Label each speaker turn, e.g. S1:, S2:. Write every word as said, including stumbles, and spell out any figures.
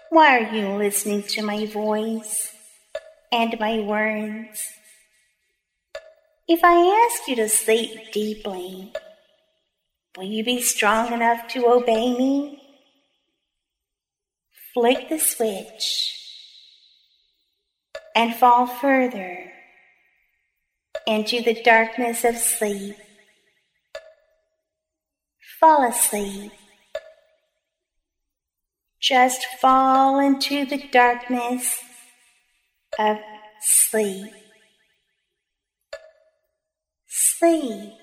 S1: Why are you listening to my voice and my words? If I ask you to sleep deeply, will you be strong enough to obey me? Flick the switch and fall further into the darkness of sleep. Fall asleep. Just fall into the darkness of sleep. Sleep.